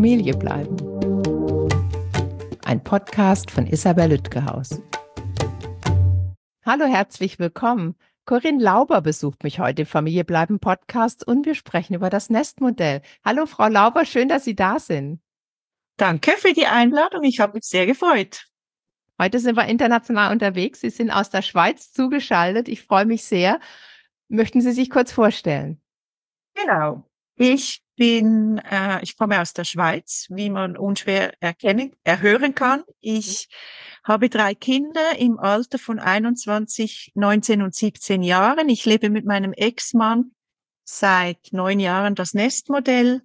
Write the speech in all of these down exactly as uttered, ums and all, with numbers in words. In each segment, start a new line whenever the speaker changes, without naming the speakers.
Familie bleiben. Ein Podcast von Isabel Lütgehaus. Hallo, herzlich willkommen. Corinne Lauber besucht mich heute im Familie bleiben Podcast und wir sprechen über das Nestmodell. Hallo, Frau Lauber, schön, dass Sie da sind.
Danke für die Einladung, ich habe mich sehr gefreut.
Heute sind wir international unterwegs. Sie sind aus der Schweiz zugeschaltet. Ich freue mich sehr. Möchten Sie sich kurz vorstellen?
Genau. Ich bin, äh, ich komme aus der Schweiz, wie man unschwer erkennen, erhören kann. Ich habe drei Kinder im Alter von einundzwanzig, neunzehn und siebzehn Jahren. Ich lebe mit meinem Ex-Mann seit neun Jahren das Nestmodell.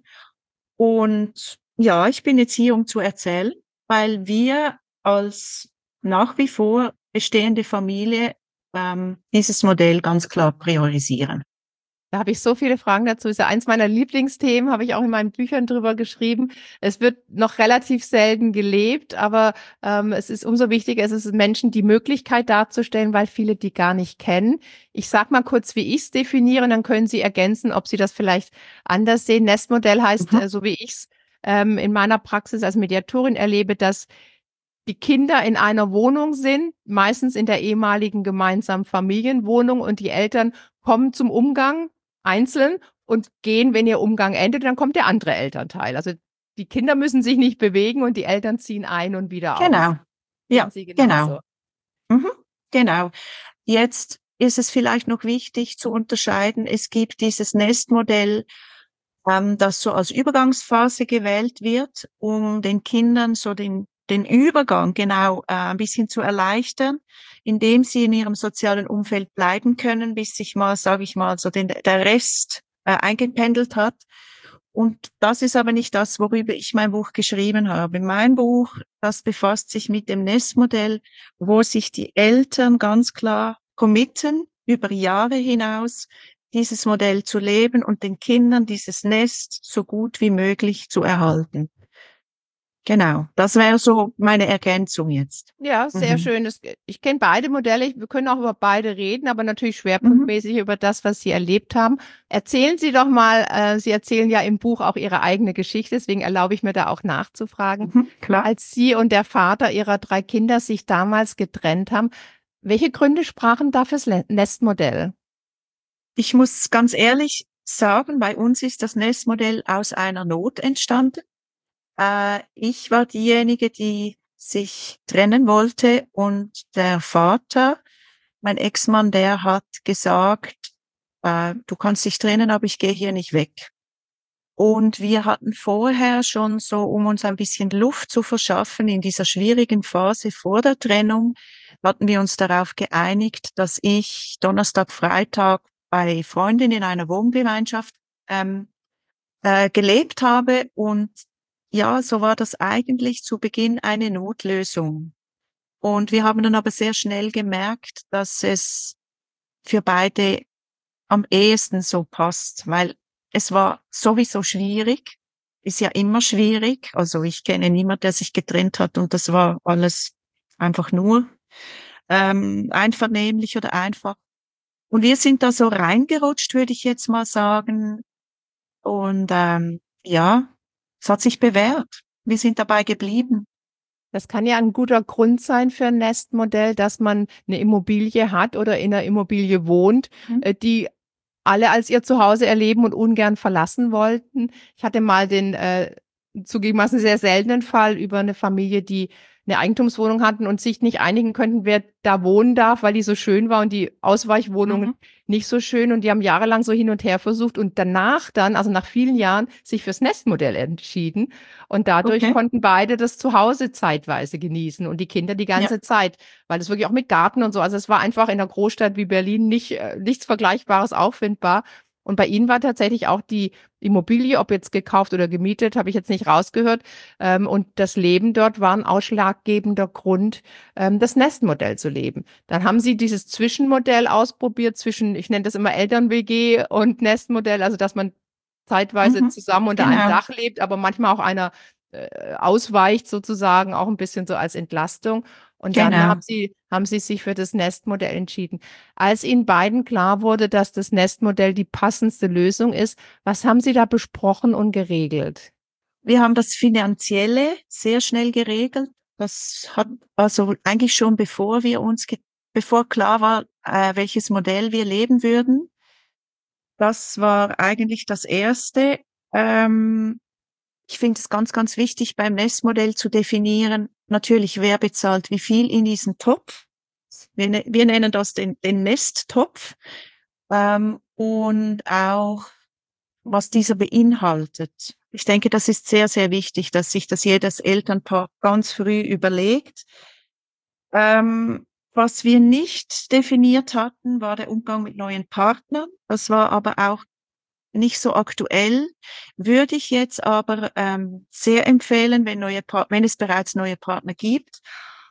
Und ja, ich bin jetzt hier, um zu erzählen, weil wir als nach wie vor bestehende Familie ähm, dieses Modell ganz klar priorisieren.
Da habe ich so viele Fragen dazu. Das ist ja eins meiner Lieblingsthemen, habe ich auch in meinen Büchern drüber geschrieben. Es wird noch relativ selten gelebt, aber ähm, es ist umso wichtiger, es ist Menschen die Möglichkeit darzustellen, weil viele die gar nicht kennen. Ich sage mal kurz, wie ich es definiere, und dann können Sie ergänzen, ob Sie das vielleicht anders sehen. Nestmodell heißt,
Mhm.
äh, so wie ich es ähm, in meiner Praxis als Mediatorin erlebe, dass die Kinder in einer Wohnung sind, meistens in der ehemaligen gemeinsamen Familienwohnung, und die Eltern kommen zum Umgang einzeln und gehen, wenn ihr Umgang endet, dann kommt der andere Elternteil. Also die Kinder müssen sich nicht bewegen und die Eltern ziehen ein und wieder aus.
Genau.
Sehen
Ja,
Sie genauso?
genau. Mhm. Genau. Jetzt ist es vielleicht noch wichtig zu unterscheiden. Es gibt dieses Nestmodell, ähm, das so als Übergangsphase gewählt wird, um den Kindern so den den Übergang genau äh, ein bisschen zu erleichtern, indem sie in ihrem sozialen Umfeld bleiben können, bis sich mal, sage ich mal, so den, der Rest äh, eingependelt hat. Und das ist aber nicht das, worüber ich mein Buch geschrieben habe. Mein Buch, das befasst sich mit dem Nestmodell, wo sich die Eltern ganz klar committen, über Jahre hinaus dieses Modell zu leben und den Kindern dieses Nest so gut wie möglich zu erhalten. Genau, das wäre so meine Ergänzung jetzt.
Ja, sehr
Mhm.
schön. Das, ich kenne beide Modelle. Wir können auch über beide reden, aber natürlich
Mhm.
schwerpunktmäßig über das, was Sie erlebt haben. Erzählen Sie doch mal, äh, Sie erzählen ja im Buch auch Ihre eigene Geschichte, deswegen erlaube ich mir da auch nachzufragen.
Mhm. Klar.
Als Sie und der Vater Ihrer drei Kinder sich damals getrennt haben, welche Gründe sprachen da fürs Le- Nestmodell?
Ich muss ganz ehrlich sagen, bei uns ist das Nestmodell aus einer Not entstanden. Äh, ich war diejenige, die sich trennen wollte, und der Vater, mein Ex-Mann, der hat gesagt, äh, du kannst dich trennen, aber ich gehe hier nicht weg. Und wir hatten vorher schon so, um uns ein bisschen Luft zu verschaffen in dieser schwierigen Phase vor der Trennung, hatten wir uns darauf geeinigt, dass ich Donnerstag, Freitag bei Freunden in einer Wohngemeinschaft ähm, äh, gelebt habe. Und ja, so war das eigentlich zu Beginn eine Notlösung. Und wir haben dann aber sehr schnell gemerkt, dass es für beide am ehesten so passt, weil es war sowieso schwierig, ist ja immer schwierig. Also ich kenne niemanden, der sich getrennt hat und das war alles einfach nur ähm, einvernehmlich oder einfach. Und wir sind da so reingerutscht, würde ich jetzt mal sagen. Und ähm, ja, es hat sich bewährt. Wir sind dabei geblieben.
Das kann ja ein guter Grund sein für ein Nestmodell, dass man eine Immobilie hat oder in einer Immobilie wohnt,
Mhm.
äh, die alle als ihr Zuhause erleben und ungern verlassen wollten. Ich hatte mal den äh, zugegebenermaßen sehr seltenen Fall über eine Familie, die eine Eigentumswohnung hatten und sich nicht einigen könnten, wer da wohnen darf, weil die so schön war und die Ausweichwohnungen
Mhm.
nicht so schön. Und die haben jahrelang so hin und her versucht und danach dann, also nach vielen Jahren, sich fürs Nestmodell entschieden. Und dadurch
Okay.
konnten beide das Zuhause zeitweise genießen und die Kinder die
Ja.
ganze Zeit, weil es wirklich auch mit Garten und so, also es war einfach in einer Großstadt wie Berlin nicht, äh, nichts Vergleichbares auffindbar. Und bei Ihnen war tatsächlich auch die Immobilie, ob jetzt gekauft oder gemietet, habe ich jetzt nicht rausgehört. Ähm, und das Leben dort war ein ausschlaggebender Grund, ähm, das Nestmodell zu leben. Dann haben Sie dieses Zwischenmodell ausprobiert zwischen, ich nenne das immer Eltern-W G und Nestmodell, also dass man zeitweise
Mhm.
zusammen unter einem
Genau.
Dach lebt, aber manchmal auch einer äh, ausweicht sozusagen, auch ein bisschen so als Entlastung. Und dann haben
Genau.
Sie, haben Sie sich für das Nestmodell entschieden. Als Ihnen beiden klar wurde, dass das Nestmodell die passendste Lösung ist, was haben Sie da besprochen und geregelt?
Wir haben das Finanzielle sehr schnell geregelt. Das hat also eigentlich schon bevor wir uns, ge- bevor klar war, äh, welches Modell wir leben würden. Das war eigentlich das Erste. Ähm, ich finde es ganz, ganz wichtig, beim Nestmodell zu definieren, natürlich, wer bezahlt wie viel in diesen Topf. Wir, ne wir nennen das den, den Nesttopf. Ähm, und auch, was dieser beinhaltet. Ich denke, das ist sehr, sehr wichtig, dass sich das jedes Elternpaar ganz früh überlegt. Ähm, was wir nicht definiert hatten, war der Umgang mit neuen Partnern. Das war aber auch nicht so aktuell, würde ich jetzt aber ähm, sehr empfehlen, wenn, neue pa wenn es bereits neue Partner gibt.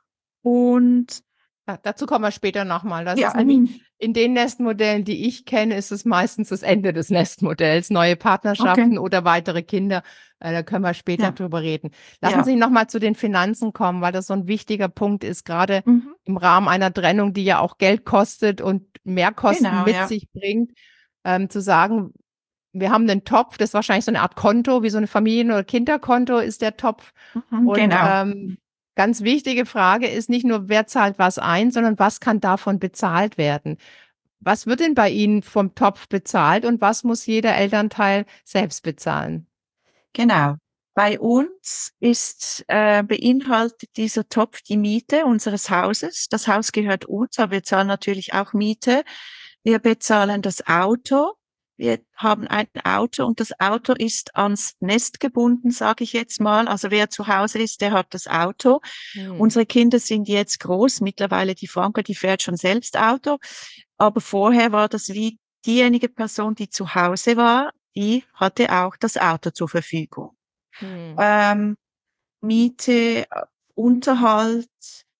Und
Da, dazu kommen wir später nochmal. Das
ja,
ist nämlich in den Nestmodellen, die ich kenne, ist es meistens das Ende des Nestmodells, neue
okay,
Partnerschaften oder weitere Kinder. Äh, da können wir später
ja,
drüber reden. Lassen
ja,
Sie nochmal zu den Finanzen kommen, weil das so ein wichtiger Punkt ist, gerade
mhm.
im Rahmen einer Trennung, die ja auch Geld kostet und Mehrkosten
Genau,
mit
ja,
sich bringt, ähm, zu sagen, wir haben einen Topf, das ist wahrscheinlich so eine Art Konto, wie so ein Familien- oder Kinderkonto ist der Topf.
mhm,
Und
genau.
ähm, ganz wichtige Frage ist nicht nur, wer zahlt was ein, sondern was kann davon bezahlt werden? Was wird denn bei Ihnen vom Topf bezahlt und was muss jeder Elternteil selbst bezahlen?
Genau. Bei uns ist, äh, beinhaltet dieser Topf die Miete unseres Hauses. Das Haus gehört uns, aber wir zahlen natürlich auch Miete. Wir bezahlen das Auto. Wir haben ein Auto und das Auto ist ans Nest gebunden, sage ich jetzt mal. Also wer zu Hause ist, der hat das Auto.
Hm.
Unsere Kinder sind jetzt groß. Mittlerweile die Franka, die fährt schon selbst Auto. Aber vorher war das wie diejenige Person, die zu Hause war, die hatte auch das Auto zur Verfügung.
Hm.
Ähm, Miete, äh, Unterhalt,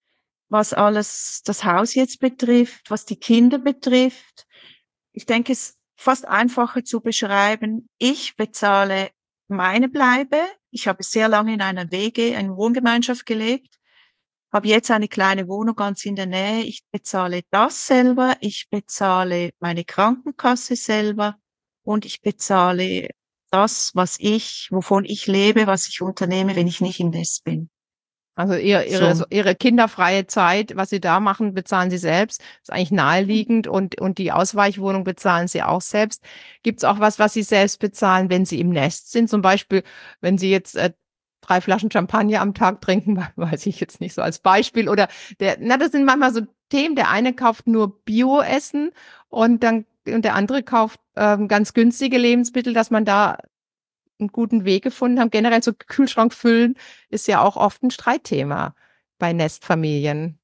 was alles das Haus jetzt betrifft, was die Kinder betrifft. Ich denke, es ist fast einfacher zu beschreiben. Ich bezahle meine Bleibe. Ich habe sehr lange in einer W G, einer Wohngemeinschaft gelebt, habe jetzt eine kleine Wohnung ganz in der Nähe. Ich bezahle das selber. Ich bezahle meine Krankenkasse selber und ich bezahle das, was ich, wovon ich lebe, was ich unternehme, wenn ich nicht im Nest bin.
Also ihr, ihre, so
So,
ihre kinderfreie Zeit, was Sie da machen, bezahlen Sie selbst. Ist eigentlich naheliegend und, und die Ausweichwohnung bezahlen Sie auch selbst. Gibt es auch was, was Sie selbst bezahlen, wenn Sie im Nest sind? Zum Beispiel, wenn Sie jetzt äh, drei Flaschen Champagner am Tag trinken, weiß ich jetzt nicht so als Beispiel. Oder der, na, das sind manchmal so Themen. Der eine kauft nur Bio-Essen und dann und der andere kauft ähm, ganz günstige Lebensmittel, dass man da einen guten Weg gefunden haben. Generell so Kühlschrank füllen ist ja auch oft ein Streitthema bei Nestfamilien.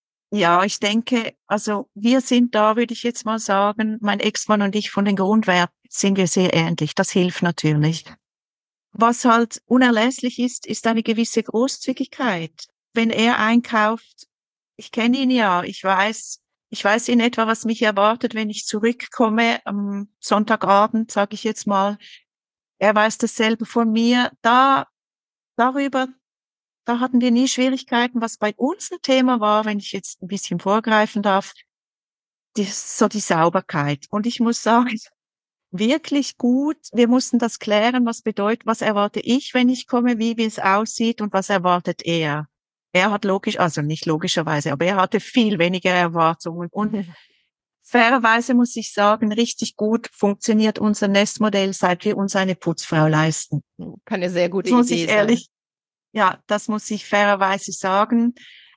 ja, ich denke, also wir sind da, würde ich jetzt mal sagen, mein Ex-Mann und ich von den Grundwerten sind wir sehr ähnlich. Das hilft natürlich. Was halt unerlässlich ist, ist eine gewisse Großzügigkeit. Wenn er einkauft, ich kenne ihn ja, ich weiß, ich weiß in etwa, was mich erwartet, wenn ich zurückkomme am Sonntagabend, sage ich jetzt mal. Er weiß dasselbe von mir. Da, darüber, da hatten wir nie Schwierigkeiten. Was bei uns ein Thema war, wenn ich jetzt ein bisschen vorgreifen darf, die, so die Sauberkeit. Und ich muss sagen, wirklich gut. Wir mussten das klären, was bedeutet, was erwarte ich, wenn ich komme, wie, wie es aussieht und was erwartet er. Er hat logisch, also nicht logischerweise, aber er hatte viel weniger Erwartungen. Und fairerweise muss ich sagen, richtig gut funktioniert unser Nestmodell, seit wir uns eine Putzfrau leisten.
Kann eine sehr
Das
gute
muss ich
Idee sein.
ehrlich, ja, das muss ich fairerweise sagen.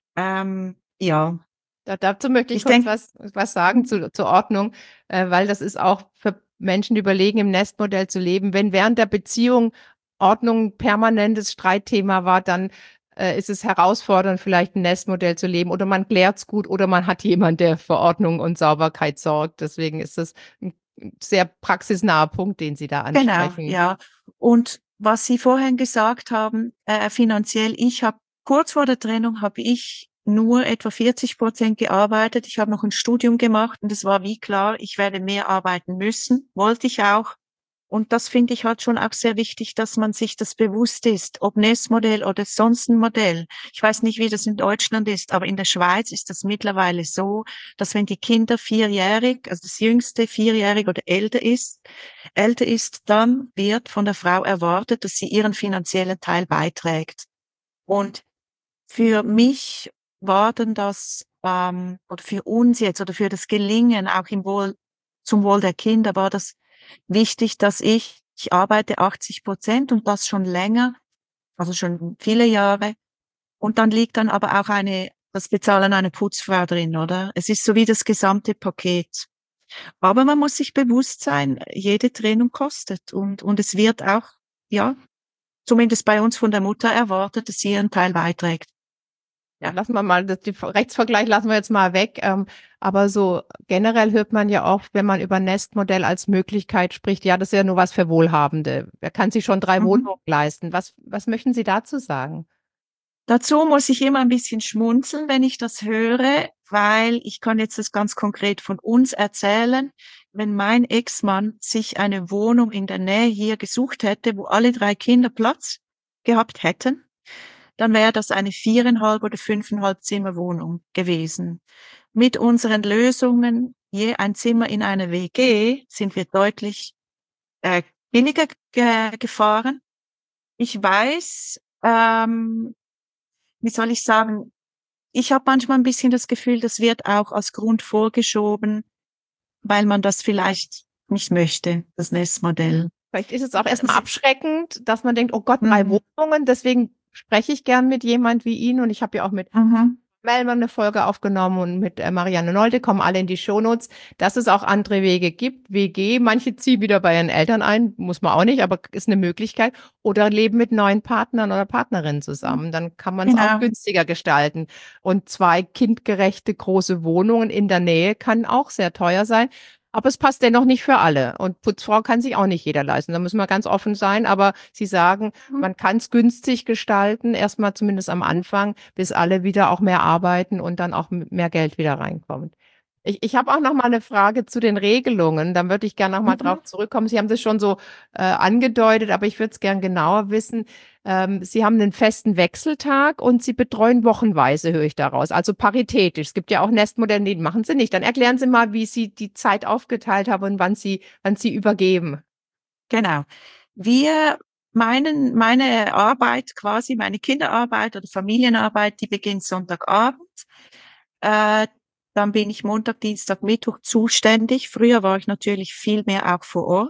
Ähm, ja,
Da, dazu möchte ich
ich
kurz
denke,
was, was sagen zu, zur Ordnung, äh, weil das ist auch für Menschen, die überlegen, im Nestmodell zu leben. Wenn während der Beziehung Ordnung ein permanentes Streitthema war, dann äh, ist es herausfordernd, vielleicht ein Nestmodell zu leben oder man klärt's gut oder man hat jemanden, der für Ordnung und Sauberkeit sorgt. Deswegen ist das ein sehr praxisnaher Punkt, den Sie da
genau,
ansprechen.
ja. Und was Sie vorhin gesagt haben, äh, finanziell, ich habe kurz vor der Trennung habe ich nur etwa vierzig Prozent gearbeitet. Ich habe noch ein Studium gemacht und es war wie klar, ich werde mehr arbeiten müssen. Wollte ich auch. Und das finde ich halt schon auch sehr wichtig, dass man sich das bewusst ist, ob Nestmodell oder sonst ein Modell. Ich weiß nicht, wie das in Deutschland ist, aber in der Schweiz ist das mittlerweile so, dass wenn die Kinder vierjährig, also das jüngste vierjährig oder älter ist, älter ist, dann wird von der Frau erwartet, dass sie ihren finanziellen Teil beiträgt. Und für mich war denn das, ähm, oder für uns jetzt, oder für das Gelingen, auch im Wohl, zum Wohl der Kinder, war das wichtig, dass ich, ich arbeite achtzig Prozent und das schon länger, also schon viele Jahre. Und dann liegt dann aber auch eine, das Bezahlen einer Putzfrau drin, oder? Es ist so wie das gesamte Paket. Aber man muss sich bewusst sein, jede Trennung kostet und, und es wird auch, ja, zumindest bei uns von der Mutter erwartet, dass sie ihren Teil beiträgt.
Ja, lassen wir mal, das, den Rechtsvergleich lassen wir jetzt mal weg. Ähm, aber so generell hört man ja oft, wenn man über Nestmodell als Möglichkeit spricht, ja, das ist ja nur was für Wohlhabende. Wer kann sich schon drei
Mhm.
Wohnungen leisten? Was, was möchten Sie dazu sagen?
Dazu muss ich immer ein bisschen schmunzeln, wenn ich das höre, weil ich kann jetzt das ganz konkret von uns erzählen. Wenn mein Ex-Mann sich eine Wohnung in der Nähe hier gesucht hätte, wo alle drei Kinder Platz gehabt hätten, dann wäre das eine viereinhalb oder fünfeinhalb Zimmer Wohnung gewesen. Mit unseren Lösungen, je ein Zimmer in einer W G, sind wir deutlich äh, billiger ge gefahren. Ich weiß, ähm, wie soll ich sagen, ich habe manchmal ein bisschen das Gefühl, das wird auch als Grund vorgeschoben, weil man das vielleicht nicht möchte, das Nestmodell.
Vielleicht ist es auch erstmal
Das,
abschreckend, dass man denkt, oh Gott, drei
mhm,
Wohnungen, deswegen spreche ich gern mit jemand wie Ihnen und ich habe ja auch mit
mhm,
Melman eine Folge aufgenommen und mit äh, Marianne Nolde, kommen alle in die Shownotes, dass es auch andere Wege gibt. W G, manche ziehen wieder bei ihren Eltern ein, muss man auch nicht, aber ist eine Möglichkeit. Oder leben mit neuen Partnern oder Partnerinnen zusammen. Dann kann man es auch
genau.
günstiger gestalten. Und zwei kindgerechte große Wohnungen in der Nähe kann auch sehr teuer sein. Aber es passt dennoch nicht für alle. Und Putzfrau kann sich auch nicht jeder leisten. Da müssen wir ganz offen sein. Aber Sie sagen,
Mhm.
man kann es günstig gestalten, erstmal zumindest am Anfang, bis alle wieder auch mehr arbeiten und dann auch m- mehr Geld wieder reinkommt. Ich, ich habe auch noch mal eine Frage zu den Regelungen. Dann würde ich gerne noch mal
Mhm.
drauf zurückkommen. Sie haben das schon so äh, angedeutet, aber ich würde es gern genauer wissen. Ähm, Sie haben einen festen Wechseltag und Sie betreuen wochenweise, höre ich daraus. Also paritätisch. Es gibt ja auch Nestmodelle, die machen Sie nicht. Dann erklären Sie mal, wie Sie die Zeit aufgeteilt haben und wann Sie, wann Sie übergeben.
Genau. Wir, meinen, meine Arbeit quasi, meine Kinderarbeit oder Familienarbeit, die beginnt Sonntagabend. Äh, Dann bin ich Montag, Dienstag, Mittwoch zuständig. Früher war ich natürlich viel mehr auch vor Ort.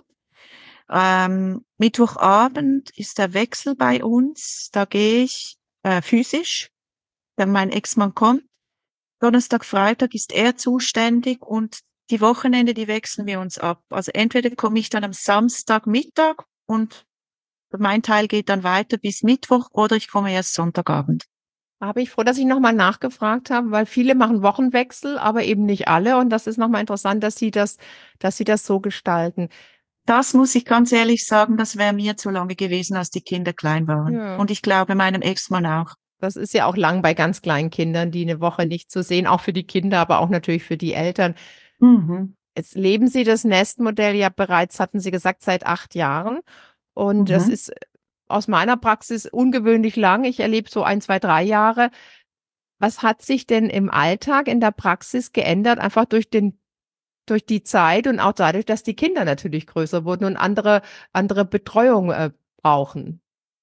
Ähm, Mittwochabend ist der Wechsel bei uns. Da gehe ich äh, physisch, wenn mein Ex-Mann kommt. Donnerstag, Freitag ist er zuständig und die Wochenende, die wechseln wir uns ab. Also entweder komme ich dann am Samstagmittag und mein Teil geht dann weiter bis Mittwoch oder ich komme erst Sonntagabend.
Da bin ich froh, dass ich nochmal nachgefragt habe, weil viele machen Wochenwechsel, aber eben nicht alle. Und das ist nochmal interessant, dass Sie das, dass Sie das so gestalten.
Das muss ich ganz ehrlich sagen, das wäre mir zu lange gewesen, als die Kinder klein waren.
Ja.
Und ich glaube, meinem Ex-Mann auch.
Das ist ja auch lang bei ganz kleinen Kindern, die eine Woche nicht zu sehen, auch für die Kinder, aber auch natürlich für die Eltern.
Mhm.
Jetzt leben Sie das Nestmodell ja bereits, hatten Sie gesagt, seit acht Jahren. Und das
Mhm.
ist aus meiner Praxis ungewöhnlich lang. Ich erlebe so ein, zwei, drei Jahre. Was hat sich denn im Alltag, in der Praxis geändert, einfach durch den durch die Zeit und auch dadurch, dass die Kinder natürlich größer wurden und andere andere Betreuung, äh, brauchen.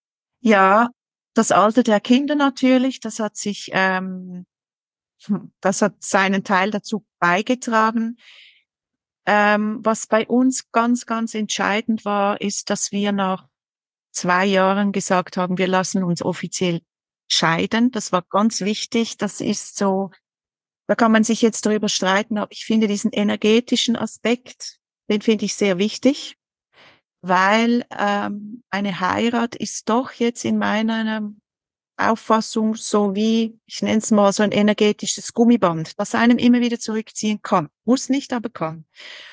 Ja, das Alter der Kinder natürlich, das hat sich, ähm, das hat seinen Teil dazu beigetragen. Ähm, was bei uns ganz, ganz entscheidend war, ist, dass wir nach zwei Jahren gesagt haben, wir lassen uns offiziell scheiden. Das war ganz wichtig. Das ist so, da kann man sich jetzt darüber streiten, aber ich finde diesen energetischen Aspekt, den finde ich sehr wichtig, weil ähm, eine Heirat ist doch jetzt in meiner Auffassung so wie, ich nenne es mal so ein energetisches Gummiband, das einem immer wieder zurückziehen kann. Muss nicht, aber kann.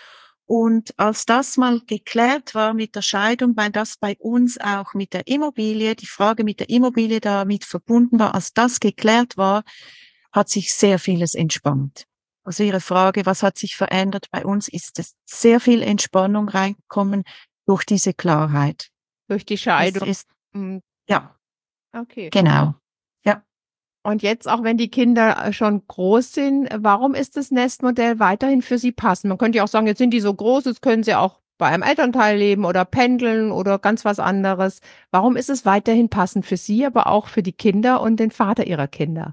Und als das mal geklärt war mit der Scheidung, weil das bei uns auch mit der Immobilie, die Frage mit der Immobilie damit verbunden war, als das geklärt war, hat sich sehr vieles entspannt. Also Ihre Frage, was hat sich verändert? Bei uns ist es sehr viel Entspannung reingekommen durch diese Klarheit.
Durch die
Es
Scheidung.
ist,
Mhm.
ja,
Okay.
genau. Ja.
Und jetzt, auch wenn die Kinder äh, schon groß sind, äh, warum ist das Nestmodell weiterhin für Sie passend? Man könnte ja auch sagen, jetzt sind die so groß, jetzt können sie auch bei einem Elternteil leben oder pendeln oder ganz was anderes. Warum ist es weiterhin passend für Sie, aber auch für die Kinder und den Vater Ihrer Kinder?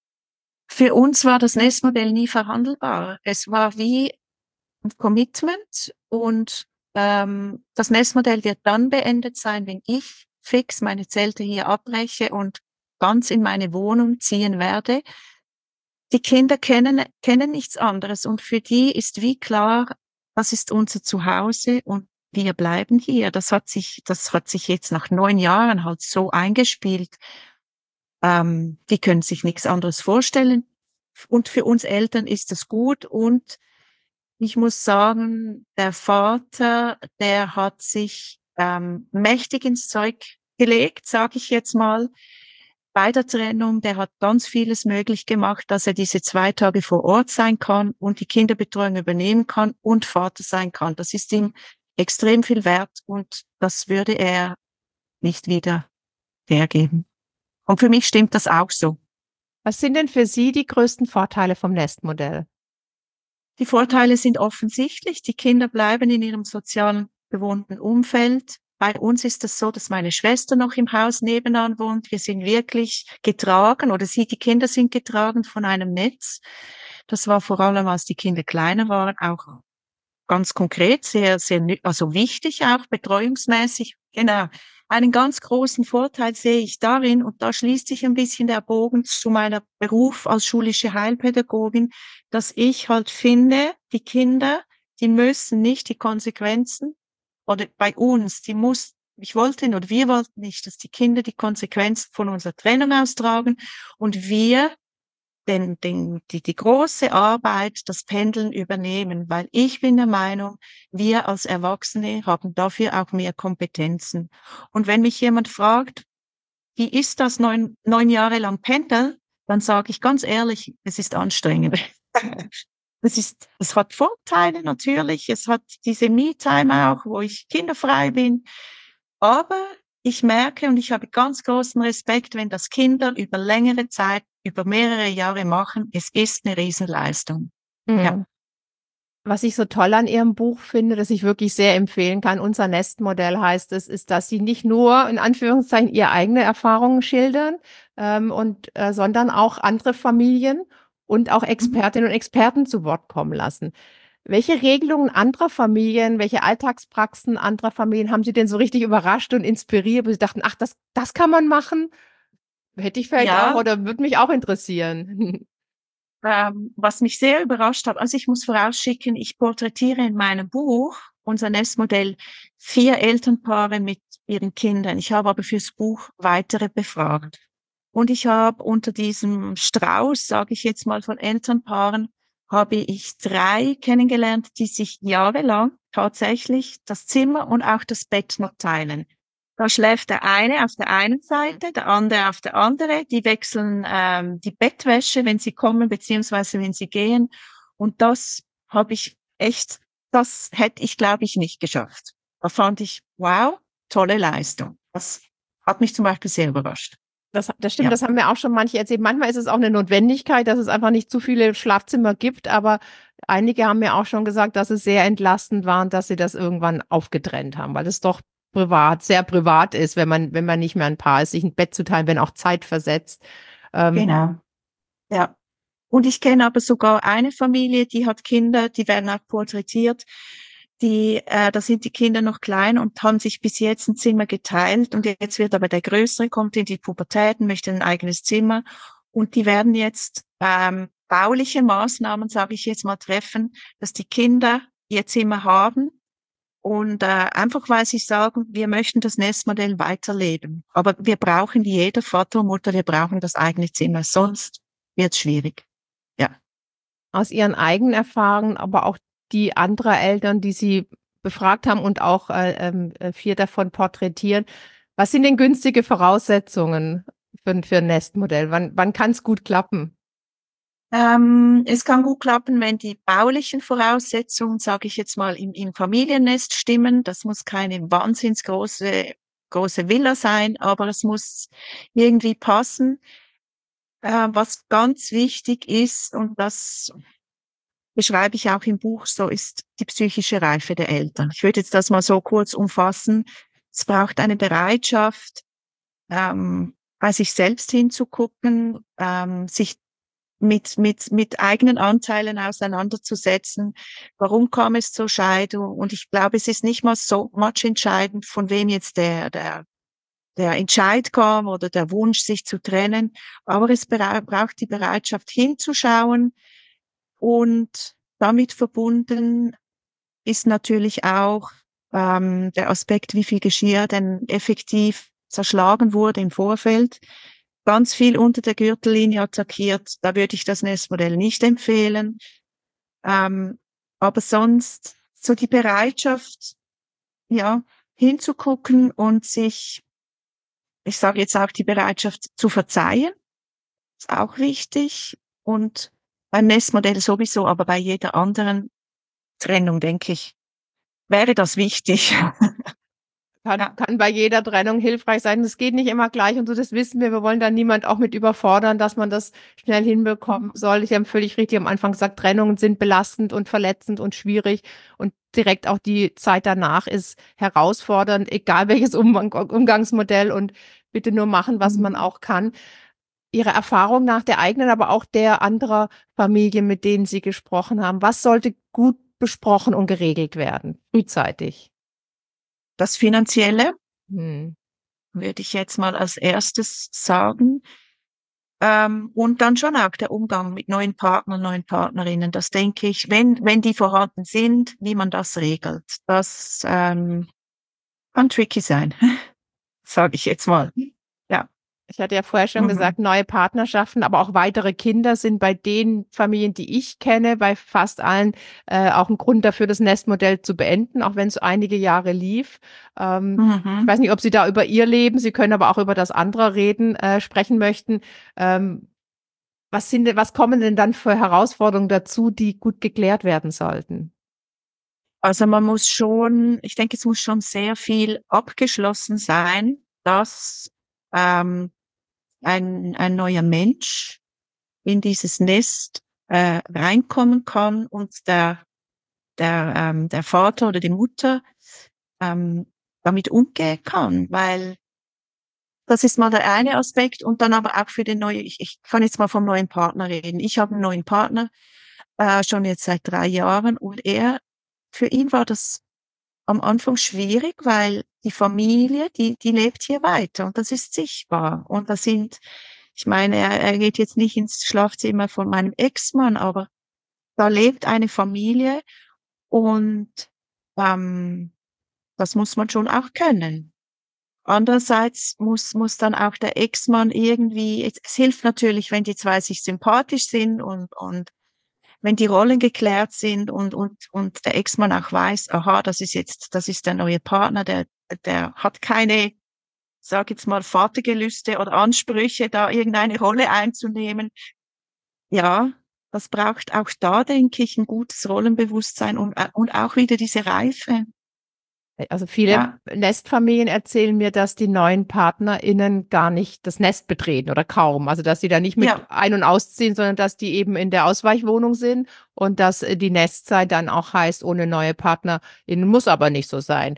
Für uns war das Nestmodell nie verhandelbar. Es war wie ein Commitment und ähm, das Nestmodell wird dann beendet sein, wenn ich fix meine Zelte hier abbreche und ganz in meine Wohnung ziehen werde. Die Kinder kennen, kennen nichts anderes und für die ist wie klar, das ist unser Zuhause und wir bleiben hier. Das hat sich, das hat sich jetzt nach neun Jahren halt so eingespielt. Ähm, die können sich nichts anderes vorstellen. Und für uns Eltern ist das gut. Und ich muss sagen, der Vater, der hat sich ähm, mächtig ins Zeug gelegt, sage ich jetzt mal. Bei der Trennung, der hat ganz vieles möglich gemacht, dass er diese zwei Tage vor Ort sein kann und die Kinderbetreuung übernehmen kann und Vater sein kann. Das ist ihm extrem viel wert und das würde er nicht wieder hergeben. Und für mich stimmt das auch so.
Was sind denn für Sie die größten Vorteile vom Nestmodell?
Die Vorteile sind offensichtlich. Die Kinder bleiben in ihrem sozialen gewohnten Umfeld. Bei uns ist es so, dass meine Schwester noch im Haus nebenan wohnt. Wir sind wirklich getragen oder sie, die Kinder sind getragen von einem Netz. Das war vor allem, als die Kinder kleiner waren, auch ganz konkret, sehr, sehr, nü- also wichtig auch, betreuungsmäßig. Genau. Einen ganz großen Vorteil sehe ich darin, und da schließt sich ein bisschen der Bogen zu meiner Beruf als schulische Heilpädagogin, dass ich halt finde, die Kinder, die müssen nicht die Konsequenzen, oder bei uns, die muss, ich wollte oder wir wollten nicht, dass die Kinder die Konsequenzen von unserer Trennung austragen und wir den, den, die, die große Arbeit, das Pendeln übernehmen, weil ich bin der Meinung, wir als Erwachsene haben dafür auch mehr Kompetenzen. Und wenn mich jemand fragt, wie ist das neun, neun Jahre lang pendeln, dann sage ich ganz ehrlich, es ist anstrengend. Es ist, es hat Vorteile natürlich, es hat diese Me-Time auch, wo ich kinderfrei bin, aber ich merke und ich habe ganz großen Respekt, wenn das Kinder über längere Zeit, über mehrere Jahre machen. Es ist eine Riesenleistung. Ja,
Mhm. Was ich so toll an Ihrem Buch finde, das ich wirklich sehr empfehlen kann, unser Nestmodell heißt es, ist, dass Sie nicht nur in Anführungszeichen Ihre eigene Erfahrungen schildern, ähm, und, äh, sondern auch andere Familien und auch
mhm.
Expertinnen und Experten zu Wort kommen lassen. Welche Regelungen anderer Familien, welche Alltagspraxen anderer Familien haben Sie denn so richtig überrascht und inspiriert, wo Sie dachten, ach, das, das kann man machen? Hätte ich vielleicht auch
Ja,
oder würde mich auch interessieren.
ähm, was mich sehr überrascht hat, also ich muss vorausschicken, ich porträtiere in meinem Buch, unser Nestmodell, vier Elternpaare mit ihren Kindern. Ich habe aber fürs Buch weitere befragt. Und ich habe unter diesem Strauß, sage ich jetzt mal, von Elternpaaren, habe ich drei kennengelernt, die sich jahrelang tatsächlich das Zimmer und auch das Bett noch teilen. Da schläft der eine auf der einen Seite, der andere auf der anderen. Die wechseln ähm, die Bettwäsche, wenn sie kommen, beziehungsweise wenn sie gehen. Und das habe ich echt, das hätte ich, glaube ich, nicht geschafft. Da fand ich, wow, tolle Leistung. Das hat mich zum Beispiel sehr überrascht.
Das, das stimmt,
Ja,
das haben mir auch schon manche erzählt. Manchmal ist es auch eine Notwendigkeit, dass es einfach nicht zu viele Schlafzimmer gibt, aber einige haben mir auch schon gesagt, dass es sehr entlastend war und dass sie das irgendwann aufgetrennt haben, weil es doch privat, sehr privat ist, wenn man, wenn man nicht mehr ein Paar ist, sich ein Bett zu teilen, wenn auch zeitversetzt. Ähm,
genau. Ja. Und ich kenne aber sogar eine Familie, die hat Kinder, die werden auch porträtiert. Die, äh, da sind die Kinder noch klein und haben sich bis jetzt ein Zimmer geteilt. Und jetzt wird aber der Größere, kommt in die Pubertät und möchte ein eigenes Zimmer. Und die werden jetzt ähm, bauliche Maßnahmen, sage ich jetzt mal, treffen, dass die Kinder ihr Zimmer haben. Und äh, einfach weil sie sagen, wir möchten das Nestmodell weiterleben. Aber wir brauchen, wie jeder Vater und Mutter, wir brauchen das eigene Zimmer. Sonst wird es schwierig. Ja.
aus ihren eigenen Erfahrungen, aber auch die anderer Eltern, die sie befragt haben und auch äh, ähm, äh, vier davon porträtieren. Was sind denn günstige Voraussetzungen für, für ein Nestmodell? Wann, wann kann es gut klappen?
Ähm, es kann gut klappen, wenn die baulichen Voraussetzungen, sage ich jetzt mal, im, im Familiennest stimmen. Das muss keine wahnsinns große, große Villa sein, aber es muss irgendwie passen. Äh, was ganz wichtig ist, und das beschreibe ich auch im Buch, so ist die psychische Reife der Eltern. Ich würde jetzt das mal so kurz umfassen. Es braucht eine Bereitschaft, ähm, bei sich selbst hinzugucken, ähm, sich mit, mit, mit eigenen Anteilen auseinanderzusetzen. Warum kam es zur Scheidung? Und ich glaube, es ist nicht mal so much entscheidend, von wem jetzt der, der, der Entscheid kam oder der Wunsch, sich zu trennen. Aber es bra braucht die Bereitschaft hinzuschauen, und damit verbunden ist natürlich auch ähm, der Aspekt, wie viel Geschirr denn effektiv zerschlagen wurde im Vorfeld. Ganz viel unter der Gürtellinie attackiert, da würde ich das Nestmodell nicht empfehlen. Ähm, aber sonst so die Bereitschaft, ja, hinzugucken und sich, ich sage jetzt auch die Bereitschaft zu verzeihen, ist auch wichtig. Und beim Nestmodell sowieso, aber bei jeder anderen Trennung, denke ich, wäre das wichtig.
Kann,
Ja.
kann bei jeder Trennung hilfreich sein. Es geht nicht immer gleich und so, das wissen wir. Wir wollen da niemand auch mit überfordern, dass man das schnell hinbekommen soll. Ich habe völlig richtig am Anfang gesagt, Trennungen sind belastend und verletzend und schwierig und direkt auch die Zeit danach ist herausfordernd, egal welches Umgang, Umgangsmodell, und bitte nur machen, was man auch kann. Ihre Erfahrung nach der eigenen, aber auch der anderer Familie, mit denen Sie gesprochen haben, was sollte gut besprochen und geregelt werden, frühzeitig?
Das Finanzielle
Hm.
würde ich jetzt mal als erstes sagen. Ähm, und dann schon auch der Umgang mit neuen Partnern, neuen Partnerinnen. Das denke ich, wenn, wenn die vorhanden sind, wie man das regelt. Das ähm, kann tricky sein, sage ich jetzt mal. Ja.
Ich hatte ja vorher schon
Mhm.
gesagt, neue Partnerschaften, aber auch weitere Kinder sind bei den Familien, die ich kenne, bei fast allen äh, auch ein Grund dafür, das Nestmodell zu beenden, auch wenn es einige Jahre lief. Ähm, ich
Mhm.
weiß nicht, ob Sie da über Ihr Leben, Sie können aber auch über das andere reden, äh, sprechen möchten. Ähm, was sind, denn- was kommen denn dann für Herausforderungen dazu, die gut geklärt werden sollten?
Also man muss schon, ich denke, es muss schon sehr viel abgeschlossen sein, dass ähm, ein, ein neuer Mensch in dieses Nest äh, reinkommen kann und der, der, ähm, der Vater oder die Mutter ähm, damit umgehen kann, weil das ist mal der eine Aspekt, und dann aber auch für den neuen, ich, ich kann jetzt mal vom neuen Partner reden. Ich habe einen neuen Partner, äh, schon jetzt seit drei Jahren, und er, für ihn war das am Anfang schwierig, weil die Familie, die, die lebt hier weiter und das ist sichtbar. Und das sind, ich meine, er, er geht jetzt nicht ins Schlafzimmer von meinem Ex-Mann, aber da lebt eine Familie, und ähm, das muss man schon auch können. Andererseits muss, muss dann auch der Ex-Mann irgendwie, es, es hilft natürlich, wenn die zwei sich sympathisch sind, und, und wenn die Rollen geklärt sind, und, und, und der Ex-Mann auch weiß, aha, das ist jetzt, das ist der neue Partner, der, der hat keine, sag jetzt mal, Vatergelüste oder Ansprüche, da irgendeine Rolle einzunehmen. Ja, das braucht auch da, denke ich, ein gutes Rollenbewusstsein, und, und auch wieder diese Reife.
Also viele
Ja,
Nestfamilien erzählen mir, dass die neuen PartnerInnen gar nicht das Nest betreten oder kaum. Also dass sie da nicht mit
ja.
ein- und ausziehen, sondern dass die eben in der Ausweichwohnung sind und dass äh, die Nestzeit dann auch heißt, ohne neue PartnerInnen, muss aber nicht so sein.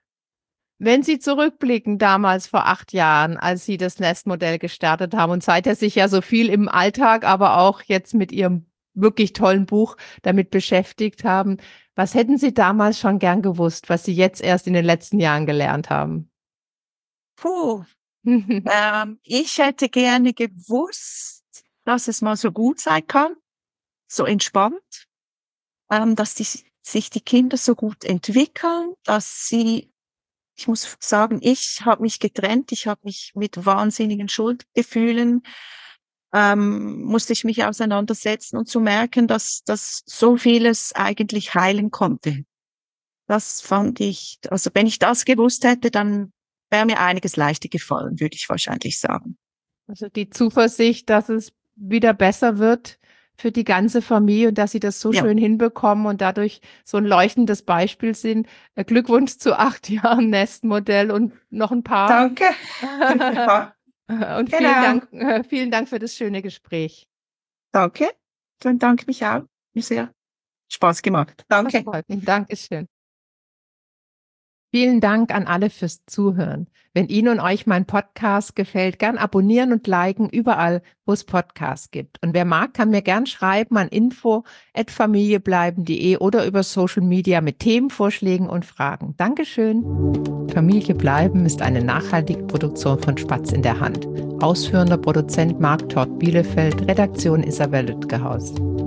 Wenn Sie zurückblicken, damals vor acht Jahren, als Sie das Nestmodell gestartet haben und seither sich ja so viel im Alltag, aber auch jetzt mit Ihrem wirklich tollen Buch damit beschäftigt haben, was hätten Sie damals schon gern gewusst, was Sie jetzt erst in den letzten Jahren gelernt haben?
Puh. Ähm, ich hätte gerne gewusst, dass es mal so gut sein kann, so entspannt, ähm, dass die, sich die Kinder so gut entwickeln, dass sie, ich muss sagen, ich habe mich getrennt, ich habe mich mit wahnsinnigen Schuldgefühlen, ähm, musste ich mich auseinandersetzen, und zu merken, dass, dass so vieles eigentlich heilen konnte. Das fand ich, also wenn ich das gewusst hätte, dann wäre mir einiges leichter gefallen, würde ich wahrscheinlich sagen.
Also die Zuversicht, dass es wieder besser wird, für die ganze Familie und dass Sie das so
Ja.
schön hinbekommen und dadurch so ein leuchtendes Beispiel sind. Äh, Glückwunsch zu acht Jahren Nestmodell und noch ein paar.
Danke.
Und vielen
Genau.
Dank, äh, vielen Dank für das schöne Gespräch.
Danke. Dann danke mich auch. Mir sehr Spaß gemacht.
Das
Danke.
freut mich. Dankeschön. Vielen Dank an alle fürs Zuhören. Wenn Ihnen und euch mein Podcast gefällt, gern abonnieren und liken überall, wo es Podcasts gibt. Und wer mag, kann mir gern schreiben an info at familiebleiben punkt de oder über Social Media mit Themenvorschlägen und Fragen. Dankeschön. Familie bleiben ist eine nachhaltige Produktion von Spatz in der Hand. Ausführender Produzent Marc Tort Bielefeld, Redaktion Isabel Lütgehaus.